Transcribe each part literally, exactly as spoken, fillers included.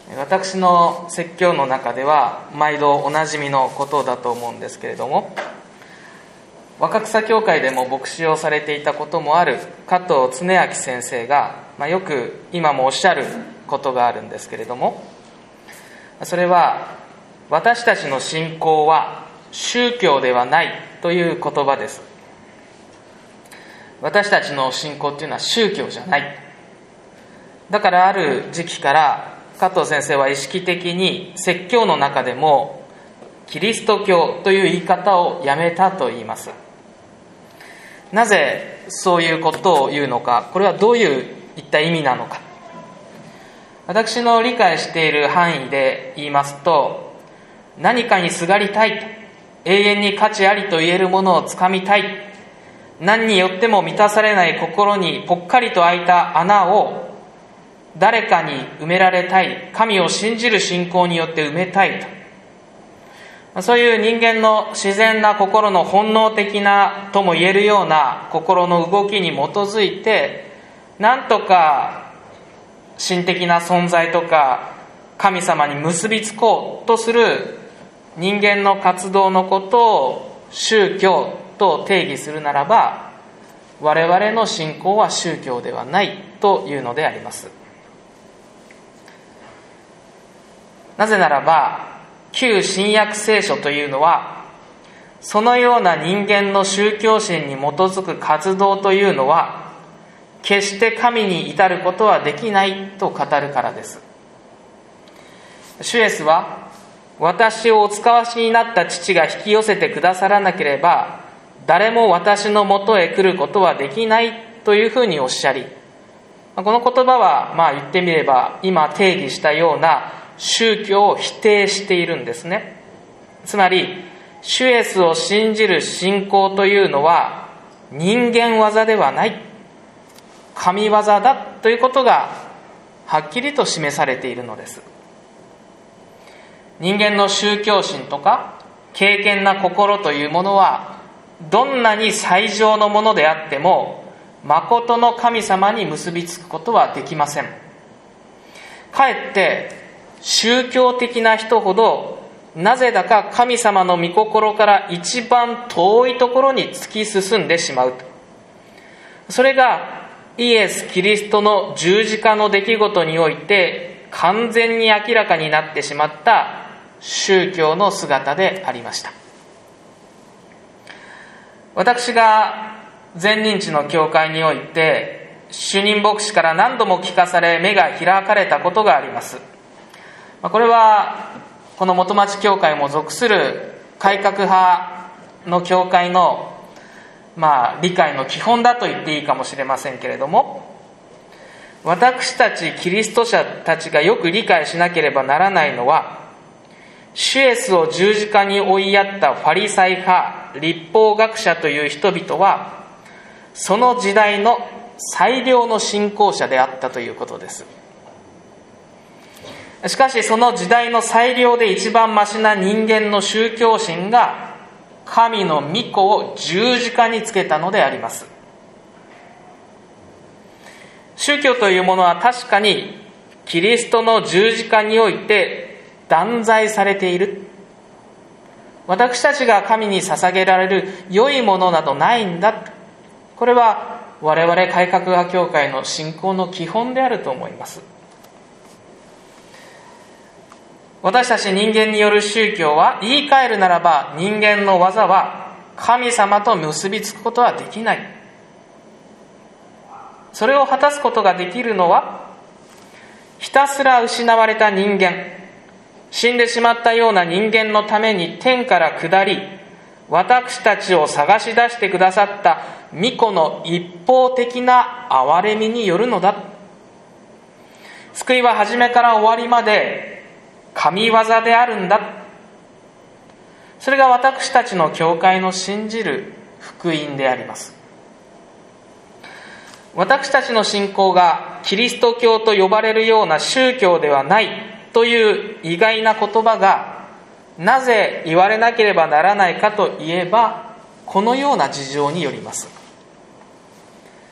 私の説教の中では毎度おなじみのことだと思うんですけれども、若草教会でも牧師をされていたこともある加藤恒明先生が、まあ、よく今もおっしゃることがあるんですけれども、それは私たちの信仰は宗教ではないという言葉です。私たちの信仰というのは宗教じゃない。だからある時期から加藤先生は意識的に説教の中でもキリスト教という言い方をやめたと言います。なぜそういうことを言うのか、これはどういう一体意味なのか。私の理解している範囲で言いますと、何かにすがりたい、永遠に価値ありと言えるものをつかみたい、何によっても満たされない心にぽっかりと開いた穴を誰かに埋められたい、神を信じる信仰によって埋めたいと、そういう人間の自然な心の本能的なとも言えるような心の動きに基づいて、なんとか神的な存在とか神様に結びつこうとする人間の活動のことを宗教と定義するならば、我々の信仰は宗教ではないというのであります。なぜならば、旧新約聖書というのは、そのような人間の宗教心に基づく活動というのは、決して神に至ることはできないと語るからです。主イエスは、私をお使わしになった父が引き寄せてくださらなければ、誰も私のもとへ来ることはできないというふうにおっしゃり、この言葉はまあ言ってみれば、今定義したような宗教を否定しているんですね。つまり主イエスを信じる信仰というのは人間技ではない、神業だということがはっきりと示されているのです。人間の宗教心とか敬虔な心というものはどんなに最上のものであっても誠の神様に結びつくことはできません。かえって宗教的な人ほどなぜだか神様の御心から一番遠いところに突き進んでしまうと。それがイエス・キリストの十字架の出来事において完全に明らかになってしまった宗教の姿でありました。私が前任地の教会において主任牧師から何度も聞かされ目が開かれたことがあります。これはこの元町教会も属する改革派の教会の、まあ、理解の基本だと言っていいかもしれませんけれども、私たちキリスト者たちがよく理解しなければならないのは、主イエスを十字架に追いやったファリサイ派、律法学者という人々はその時代の最良の信仰者であったということです。しかしその時代の最良で一番マシな人間の宗教心が神の御子を十字架につけたのであります。宗教というものは確かにキリストの十字架において断罪されている。私たちが神に捧げられる良いものなどないんだ。これは我々改革派教会の信仰の基本であると思います。私たち人間による宗教は、言い換えるならば人間の技は神様と結びつくことはできない。それを果たすことができるのは、ひたすら失われた人間、死んでしまったような人間のために天から下り、私たちを探し出してくださった御子の一方的な憐れみによるのだ。救いは初めから終わりまで神業であるんだ。それが私たちの教会の信じる福音であります。私たちの信仰がキリスト教と呼ばれるような宗教ではないという意外な言葉がなぜ言われなければならないかといえば、このような事情によります。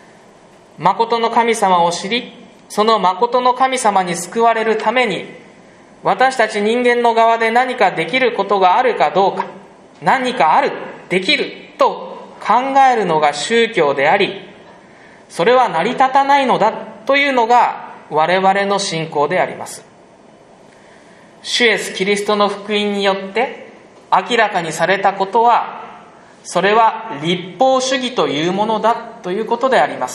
誠の神様を知り、その誠の神様に救われるために私たち人間の側で何かできることがあるかどうか、何かある、できると考えるのが宗教であり、それは成り立たないのだというのが我々の信仰であります。主イエスキリストの福音によって明らかにされたことは、それは律法主義というものだということであります。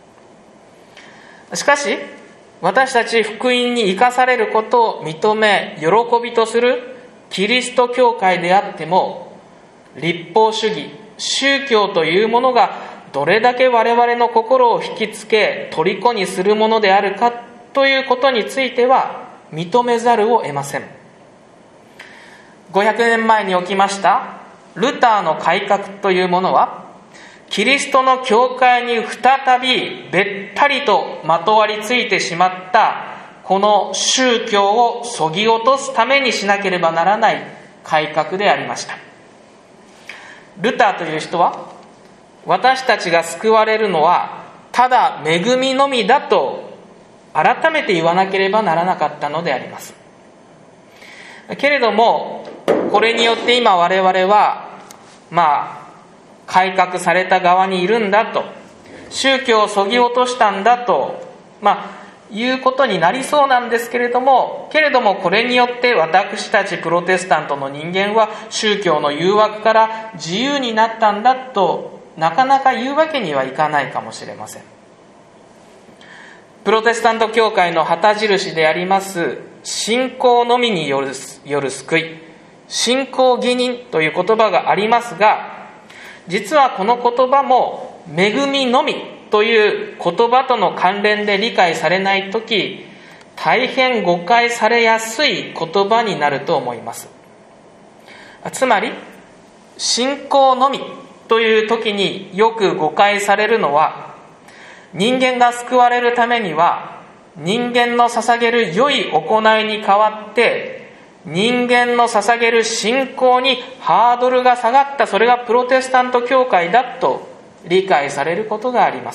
しかし私たち福音に生かされることを認め喜びとするキリスト教会であっても、律法主義、宗教というものがどれだけ我々の心を引きつけ虜にするものであるかということについては認めざるを得ません。ごひゃくねんまえに起きましたルターの改革というものは、キリストの教会に再びべったりとまとわりついてしまったこの宗教を削ぎ落とすためにしなければならない改革でありました。ルターという人は、私たちが救われるのはただ恵みのみだと改めて言わなければならなかったのであります。けれどもこれによって今我々はまあ改革された側にいるんだと、宗教を削ぎ落としたんだとまあいうことになりそうなんですけれども、けれどもこれによって私たちプロテスタントの人間は宗教の誘惑から自由になったんだとなかなか言うわけにはいかないかもしれません。プロテスタント教会の旗印であります信仰のみによる、よる救い、信仰義人という言葉がありますが、実はこの言葉も恵みのみという言葉との関連で理解されないとき、大変誤解されやすい言葉になると思います。つまり信仰のみという時によく誤解されるのは、人間が救われるためには人間の捧げる良い行いに代わって人間の捧げる信仰にハードルが下がった、それがプロテスタント教会だと理解されることがあります。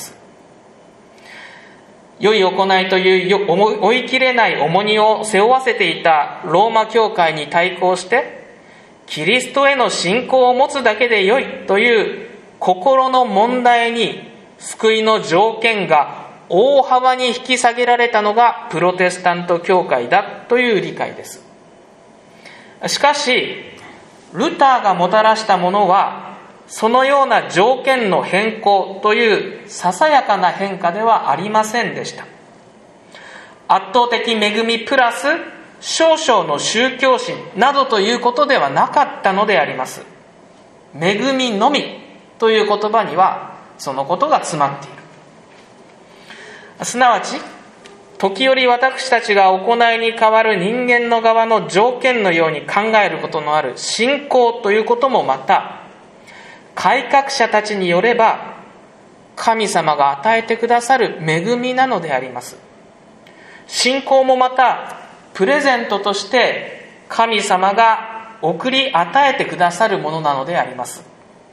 良い行いという追い切れない重荷を背負わせていたローマ教会に対抗して、キリストへの信仰を持つだけで良いという心の問題に救いの条件が大幅に引き下げられたのがプロテスタント教会だという理解です。しかしルターがもたらしたものはそのような条件の変更というささやかな変化ではありませんでした。圧倒的恵みプラス少々の宗教心などということではなかったのであります。恵みのみという言葉にはそのことが詰まっている。すなわち時折私たちが行いに代わる人間の側の条件のように考えることのある信仰ということもまた、改革者たちによれば神様が与えてくださる恵みなのであります。信仰もまたプレゼントとして神様が送り与えてくださるものなのであります。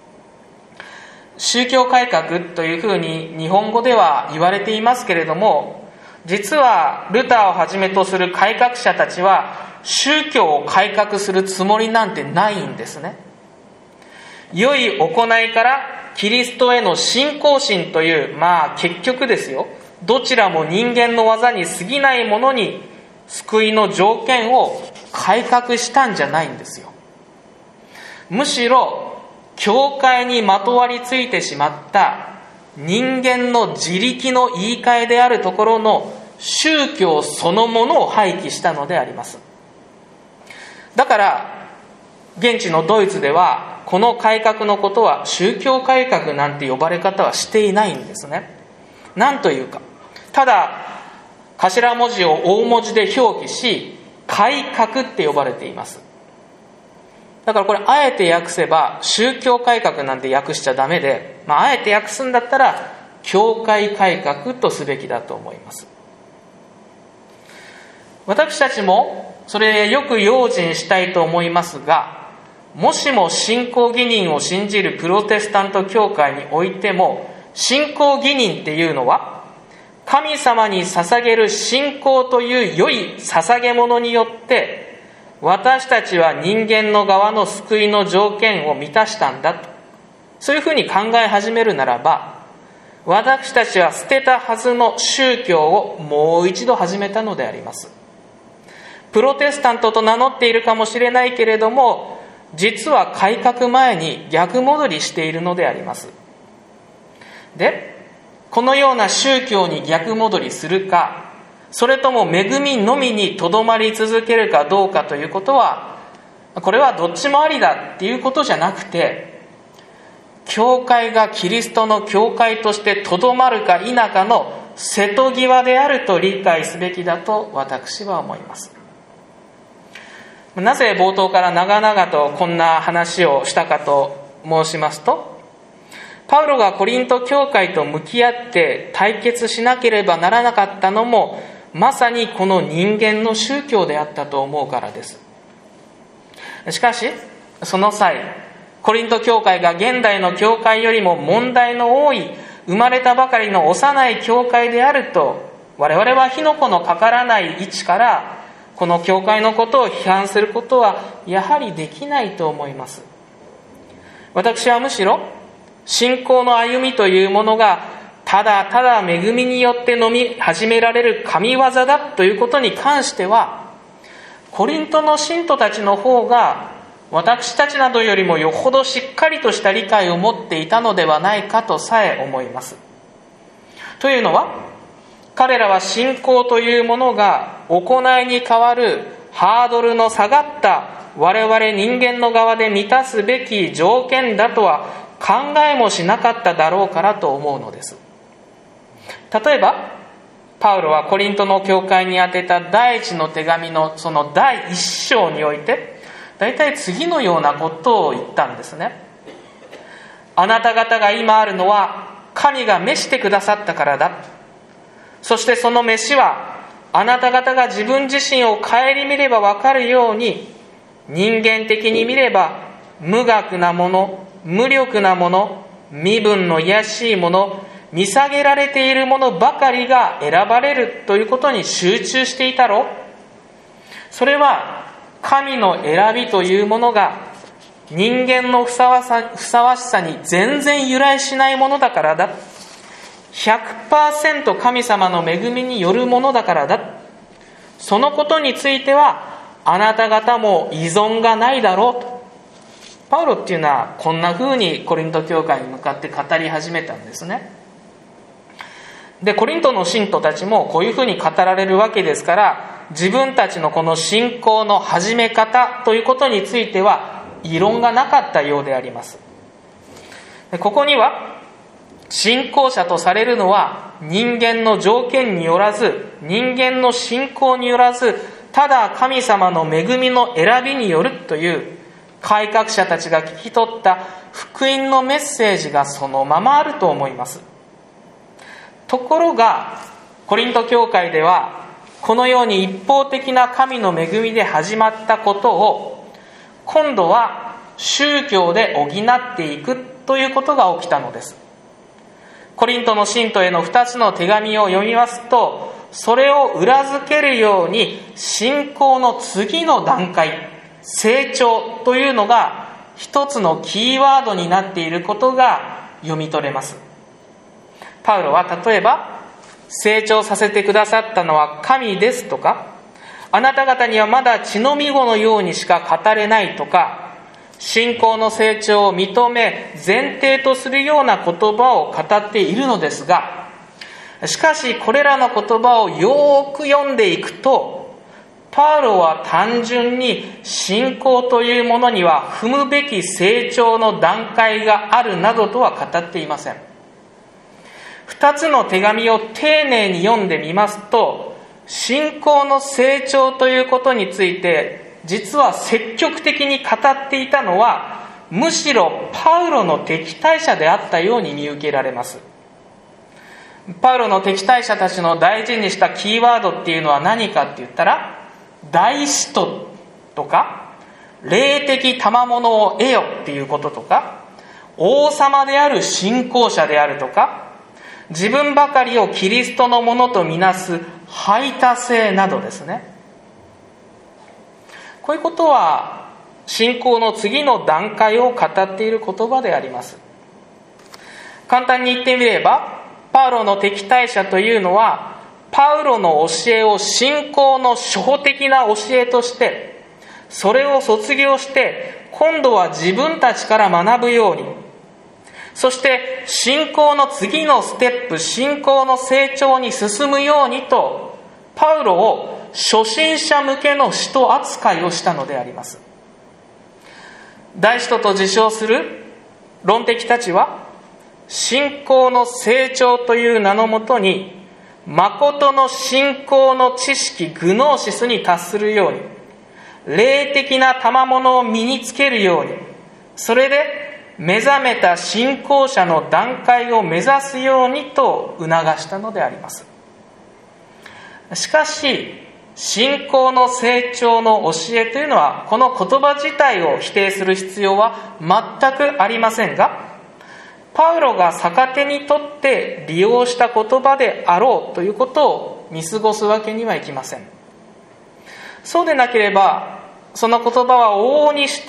宗教改革というふうに日本語では言われていますけれども、実はルターをはじめとする改革者たちは宗教を改革するつもりなんてないんですね。良い行いからキリストへの信仰心という、まあ結局ですよ、どちらも人間の技に過ぎないものに救いの条件を改革したんじゃないんですよ。むしろ教会にまとわりついてしまった人間の自力の言い換えであるところの宗教そのものを廃棄したのであります。だから現地のドイツではこの改革のことは宗教改革なんて呼ばれ方はしていないんですね。なんというか、ただ頭文字を大文字で表記し改革って呼ばれています。だからこれあえて訳せば宗教改革なんて訳しちゃダメで、まあ、あえて訳すんだったら教会改革とすべきだと思います。私たちもそれよく用心したいと思いますが、もしも信仰義人を信じるプロテスタント教会においても信仰義人っていうのは神様に捧げる信仰という良い捧げ物によって私たちは人間の側の救いの条件を満たしたんだと、そういうふうに考え始めるならば、私たちは捨てたはずの宗教をもう一度始めたのであります。プロテスタントと名乗っているかもしれないけれども、実は改革前に逆戻りしているのであります。で、このような宗教に逆戻りするか、それとも恵みのみにとどまり続けるかどうかということは、これはどっちもありだっていうことじゃなくて、教会がキリストの教会としてとどまるか否かの瀬戸際であると理解すべきだと私は思います。なぜ冒頭から長々とこんな話をしたかと申しますと、パウロがコリント教会と向き合って対決しなければならなかったのも、まさにこの人間の宗教であったと思うからです。しかしその際、コリント教会が現代の教会よりも問題の多い生まれたばかりの幼い教会であると、我々は火の粉のかからない位置からこの教会のことを批判することはやはりできないと思います。私はむしろ信仰の歩みというものがただただ恵みによって飲み始められる神業だということに関しては、コリントの信徒たちの方が私たちなどよりもよほどしっかりとした理解を持っていたのではないかとさえ思います。というのは、彼らは信仰というものが行いに代わるハードルの下がった我々人間の側で満たすべき条件だとは考えもしなかっただろうからと思うのです。例えばパウロはコリントの教会に宛てた第一の手紙のその第一章において、大体次のようなことを言ったんですね。あなた方が今あるのは神が召してくださったからだ。そしてその召しはあなた方が自分自身を顧みれば分かるように、人間的に見れば無学なもの、無力なもの、身分の卑しいもの、見下げられているものばかりが選ばれるということに集中していたろ。それは神の選びというものが人間のふさわさ、ふさわしさに全然由来しないものだからだ。ひゃくパーセント 神様の恵みによるものだからだ。そのことについてはあなた方も依存がないだろうと、パウロっていうのはこんな風にコリント教会に向かって語り始めたんですね。で、コリントの信徒たちもこういう風に語られるわけですから、自分たちのこの信仰の始め方ということについては異論がなかったようであります。で、ここには信仰者とされるのは人間の条件によらず、人間の信仰によらず、ただ神様の恵みの選びによるという改革者たちが聞き取った福音のメッセージがそのままあると思います。ところがコリント教会ではこのように一方的な神の恵みで始まったことを今度は宗教で補っていくということが起きたのです。コリントの信徒へのふたつの手紙を読みますと、それを裏付けるように信仰の次の段階、成長というのが一つのキーワードになっていることが読み取れます。パウロは例えば、成長させてくださったのは神ですとか、あなた方にはまだ血のみ子のようにしか語れないとか、信仰の成長を認め前提とするような言葉を語っているのですが、しかしこれらの言葉をよく読んでいくと、パウロは単純に信仰というものには踏むべき成長の段階があるなどとは語っていません。二つの手紙を丁寧に読んでみますと、信仰の成長ということについて実は積極的に語っていたのはむしろパウロの敵対者であったように見受けられます。パウロの敵対者たちの大事にしたキーワードっていうのは何かって言ったら、大使徒とか霊的賜物を得よっていうこととか、王様である信仰者であるとか、 自分ばかりをキリストのものとみなす排他性などですね。こういうことは信仰の次の段階を語っている言葉であります。簡単に言ってみれば、パウロの敵対者というのはパウロの教えを信仰の初歩的な教えとして、それを卒業して今度は自分たちから学ぶように、そして信仰の次のステップ、信仰の成長に進むようにと、パウロを初心者向けの使徒扱いをしたのであります。大使徒と自称する論敵たちは、信仰の成長という名のもとに、誠の信仰の知識グノーシスに達するように、霊的な賜物を身につけるように、それで目覚めた信仰者の段階を目指すようにと促したのであります。しかし、信仰の成長の教えというのは、この言葉自体を否定する必要は全くありませんが、パウロが逆手にとって利用した言葉であろうということを見過ごすわけにはいきません。そうでなければ、その言葉は往々にして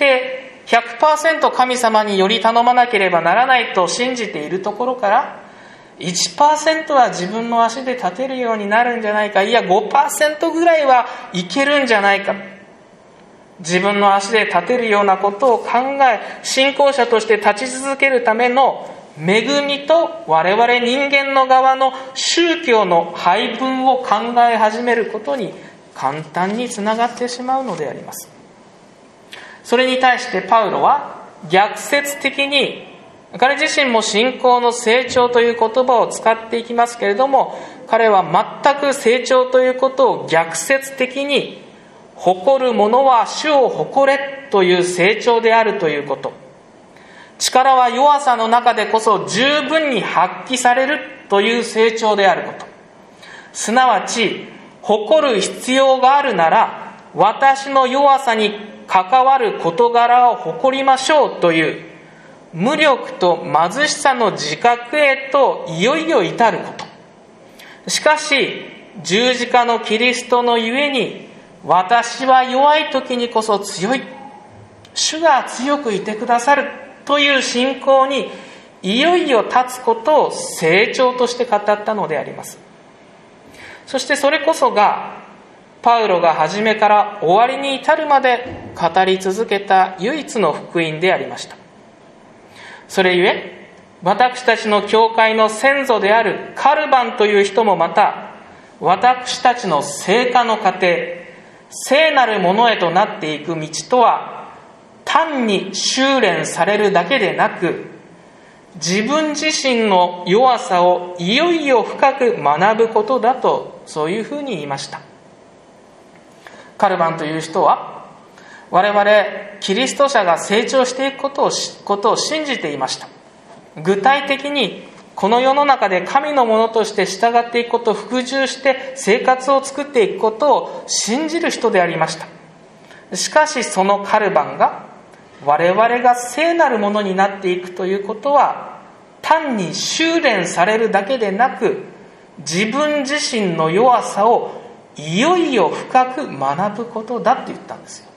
ひゃくパーセント 神様により頼まなければならないと信じているところから、いちパーセント は自分の足で立てるようになるんじゃないか、いや ごパーセント ぐらいはいけるんじゃないか、自分の足で立てるようなことを考え、信仰者として立ち続けるための恵みと我々人間の側の宗教の配分を考え始めることに簡単につながってしまうのであります。それに対してパウロは逆説的に、彼自身も信仰の成長という言葉を使っていきますけれども、彼は全く成長ということを逆説的に、誇る者は主を誇れという成長であるということ、力は弱さの中でこそ十分に発揮されるという成長であること、すなわち誇る必要があるなら私の弱さに関わる事柄を誇りましょうという無力と貧しさの自覚へといよいよ至ること。しかし十字架のキリストのゆえに、私は弱い時にこそ強い、主が強くいてくださるという信仰にいよいよ立つことを成長として語ったのであります。そしてそれこそがパウロが初めから終わりに至るまで語り続けた唯一の福音でありました。それゆえ、私たちの教会の先祖であるカルバンという人もまた、私たちの成果の過程、聖なるものへとなっていく道とは、単に修練されるだけでなく、自分自身の弱さをいよいよ深く学ぶことだと、そういうふうに言いました。カルバンという人は、我々キリスト者が成長していくことを、ことを信じていました。具体的にこの世の中で神のものとして従っていくこと、服従して生活を作っていくことを信じる人でありました。しかしそのカルバンが、我々が聖なるものになっていくということは、単に修練されるだけでなく、自分自身の弱さをいよいよ深く学ぶことだって言ったんですよ。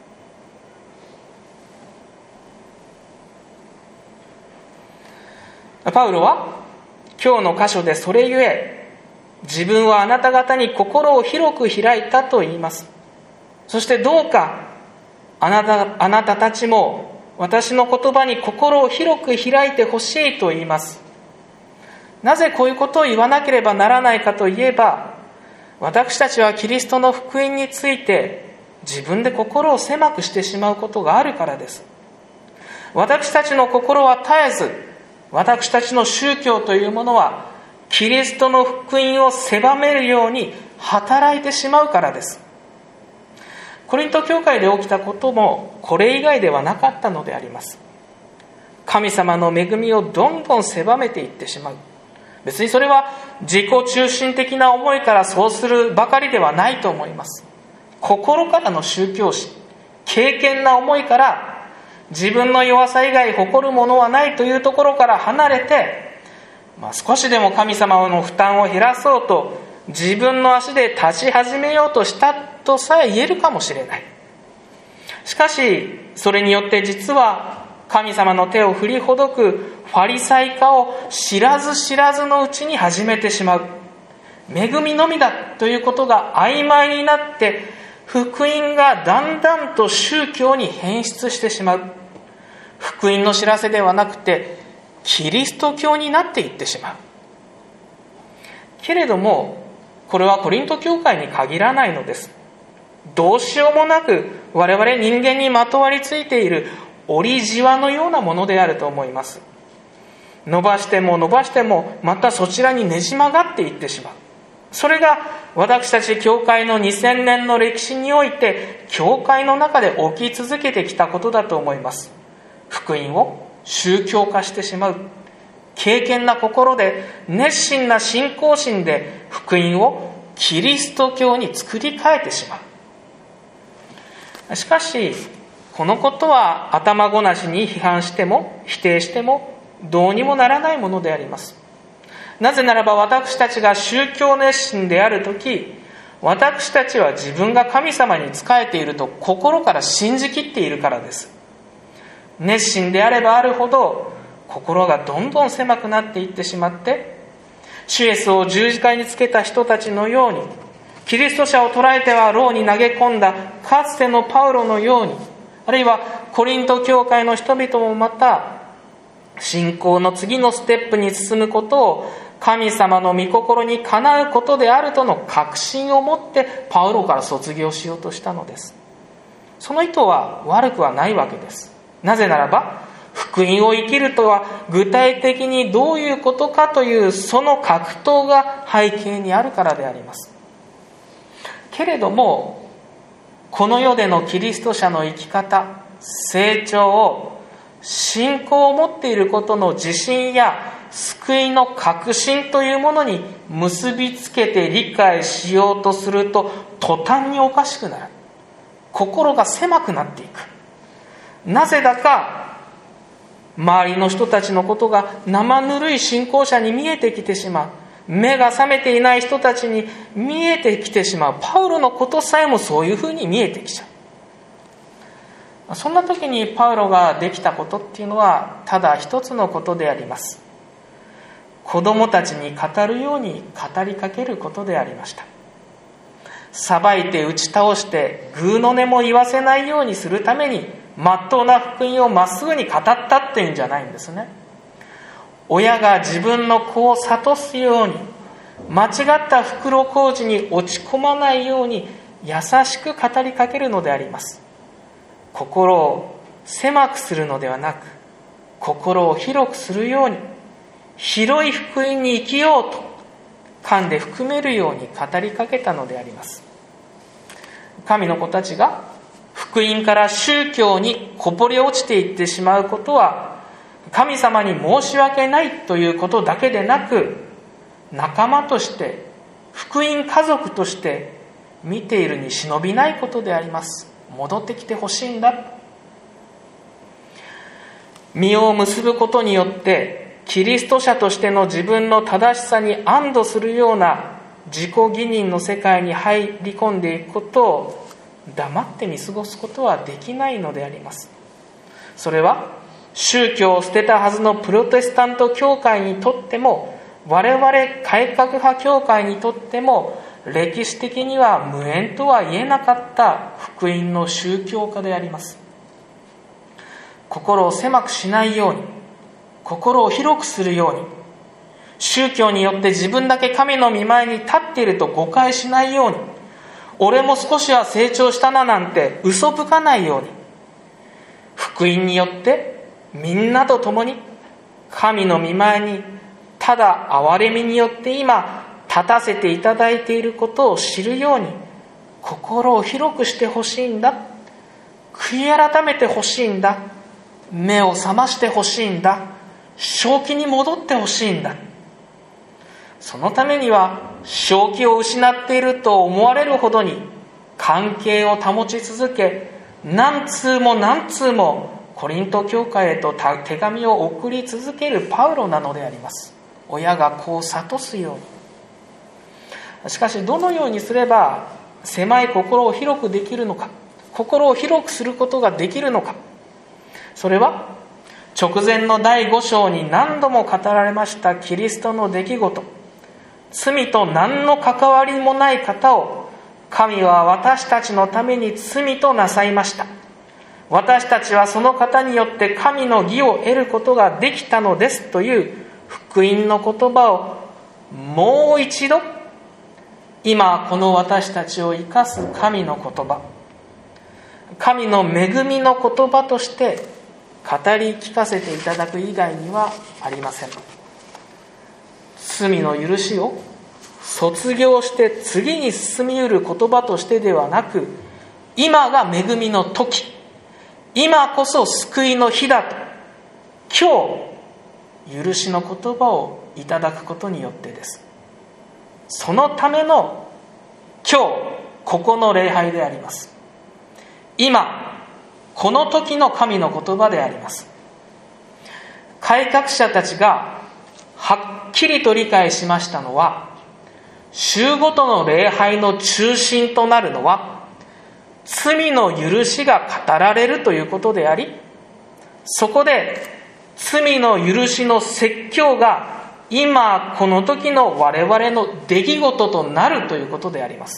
パウロは今日の箇所でそれゆえ、自分はあなた方に心を広く開いたと言います。そしてどうかあなた、あなたたちも私の言葉に心を広く開いてほしいと言います。なぜこういうことを言わなければならないかといえば、私たちはキリストの福音について自分で心を狭くしてしまうことがあるからです。私たちの心は絶えず、私たちの宗教というものはキリストの福音を狭めるように働いてしまうからです。コリント教会で起きたこともこれ以外ではなかったのであります。神様の恵みをどんどん狭めていってしまう。別にそれは自己中心的な思いからそうするばかりではないと思います。心からの宗教心、敬虔な思いから、自分の弱さ以外誇るものはないというところから離れて、 まあ、少しでも神様の負担を減らそうと自分の足で立ち始めようとしたとさえ言えるかもしれない。しかしそれによって実は神様の手を振りほどくファリサイ化を知らず知らずのうちに始めてしまう。恵みのみだということが曖昧になって福音がだんだんと宗教に変質してしまう。福音の知らせではなくてキリスト教になっていってしまう。けれどもこれはコリント教会に限らないのです。どうしようもなく我々人間にまとわりついている折りじわのようなものであると思います。伸ばしても伸ばしてもまたそちらにねじ曲がっていってしまう。それが私たち教会のにせんねんの歴史において教会の中で起き続けてきたことだと思います。福音を宗教化してしまう。敬虔な心で熱心な信仰心で福音をキリスト教に作り変えてしまう。しかしこのことは頭ごなしに批判しても否定してもどうにもならないものであります。なぜならば私たちが宗教熱心であるとき、私たちは自分が神様に仕えていると心から信じきっているからです。熱心であればあるほど心がどんどん狭くなっていってしまって、主イエスを十字架につけた人たちのように、キリスト者を捕らえては牢に投げ込んだかつてのパウロのように、あるいはコリント教会の人々もまた信仰の次のステップに進むことを神様の御心にかなうことであるとの確信を持ってパウロから卒業しようとしたのです。その意図は悪くはないわけです。なぜならば福音を生きるとは具体的にどういうことかというその格闘が背景にあるからであります。けれどもこの世でのキリスト者の生き方、成長を信仰を持っていることの自信や救いの確信というものに結びつけて理解しようとすると途端におかしくなる。心が狭くなっていく。なぜだか周りの人たちのことが生ぬるい信仰者に見えてきてしまう。目が覚めていない人たちに見えてきてしまう。パウロのことさえもそういうふうに見えてきちゃう。そんな時にパウロができたことっていうのはただ一つのことであります。子供たちに語るように語りかけることでありました。裁いて打ち倒してグーの音も言わせないようにするためにまっとうな福音をまっすぐに語ったっていうんじゃないんですね。親が自分の子を諭すように、間違った袋小路に落ち込まないように優しく語りかけるのであります。心を狭くするのではなく、心を広くするように、広い福音に生きようと噛んで含めるように語りかけたのであります。神の子たちが福音から宗教にこぼれ落ちていってしまうことは神様に申し訳ないということだけでなく、仲間として福音家族として見ているに忍びないことであります。戻ってきてほしいんだ。実を結ぶことによってキリスト者としての自分の正しさに安堵するような自己義認の世界に入り込んでいくことを黙って見過ごすことはできないのであります。それは宗教を捨てたはずのプロテスタント教会にとっても、我々改革派教会にとっても歴史的には無縁とは言えなかった福音の宗教化であります。心を狭くしないように、心を広くするように、宗教によって自分だけ神の御前に立っていると誤解しないように、俺も少しは成長したななんて嘘吹かないように、福音によってみんなと共に神の御前にただ憐れみによって今立たせていただいていることを知るように心を広くしてほしいんだ。悔い改めてほしいんだ。目を覚ましてほしいんだ。正気に戻ってほしいんだ。そのためには正気を失っていると思われるほどに関係を保ち続け、何通も何通もコリント教会へと手紙を送り続けるパウロなのであります。 親が子を諭すように。しかしどのようにすれば狭い心を広くできるのか、心を広くすることができるのか。それは直前のだいご章に何度も語られましたキリストの出来事、罪と何の関わりもない方を神は私たちのために罪となさいました。私たちはその方によって神の義を得ることができたのですという福音の言葉をもう一度、今この私たちを生かす神の言葉、神の恵みの言葉として語り聞かせていただく以外にはありません。罪の許しを卒業して次に進みうる言葉としてではなく、今が恵みの時、今こそ救いの日だと今日許しの言葉をいただくことによってです。そのための今日ここの礼拝であります。今この時の神の言葉であります。改革者たちがはっきりと理解しましたのは、週ごとの礼拝の中心となるのは罪の許しが語られるということであり、そこで罪の許しの説教が今この時の我々の出来事となるということであります。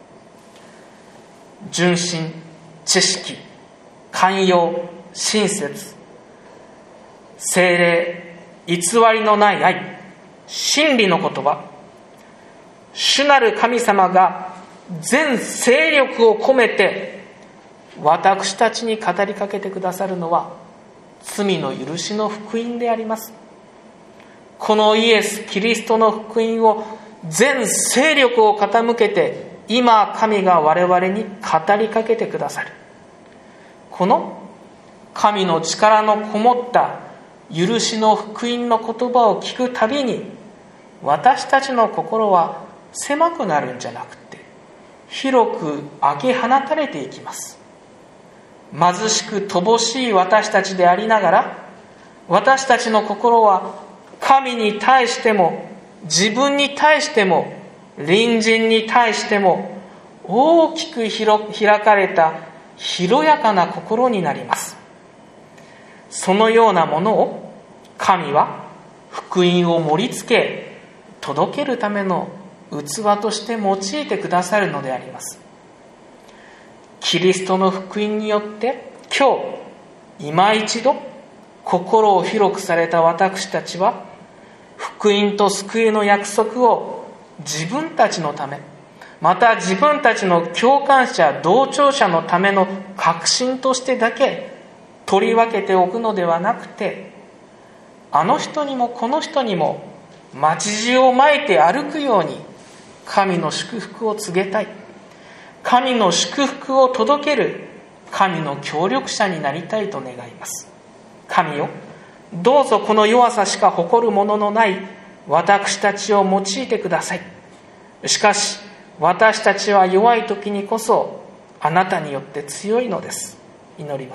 純真、知識、寛容、親切、聖霊、偽りのない愛、真理の言葉、主なる神様が全勢力を込めて私たちに語りかけてくださるのは罪の許しの福音であります。このイエス・キリストの福音を全勢力を傾けて今神が我々に語りかけてくださる。この神の力のこもった許しの福音の言葉を聞くたびに、私たちの心は狭くなるんじゃなくて広く開け放たれていきます。貧しく乏しい私たちでありながら、私たちの心は神に対しても自分に対しても隣人に対しても大きく開かれた広やかな心になります。そのようなものを神は福音を盛り付け届けるための器として用いてくださるのであります。キリストの福音によって今日今一度心を広くされた私たちは、福音と救いの約束を自分たちのため、また自分たちの共感者同調者のための確信としてだけ取り分けておくのではなくて、あの人にもこの人にも町地をまいて歩くように神の祝福を告げたい、神の祝福を届ける神の協力者になりたいと願います。神よ、どうぞこの弱さしか誇るもののない私たちを用いてください。しかし私たちは弱い時にこそあなたによって強いのです。祈ります。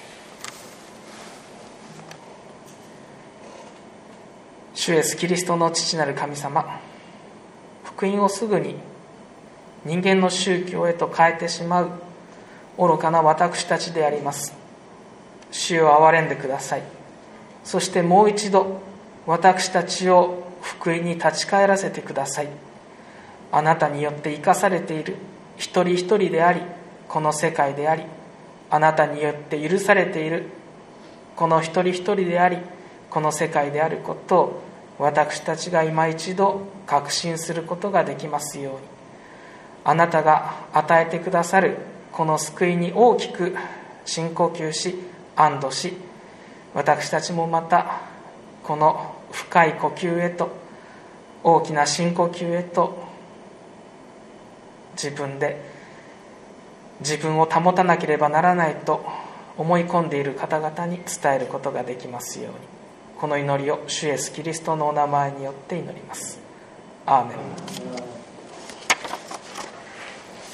主イエスキリストの父なる神様、福音をすぐに人間の宗教へと変えてしまう愚かな私たちであります。主よ、憐れんでください。そしてもう一度私たちを福音に立ち返らせてください。あなたによって生かされている一人一人であり、この世界であり、あなたによって許されているこの一人一人であり、この世界であることを私たちが今一度確信することができますように、あなたが与えてくださるこの救いに大きく深呼吸し安堵し、私たちもまたこの深い呼吸へと、大きな深呼吸へと自分で自分を保たなければならないと思い込んでいる方々に伝えることができますように、この祈りを主イエスキリストのお名前によって祈ります。アーメン。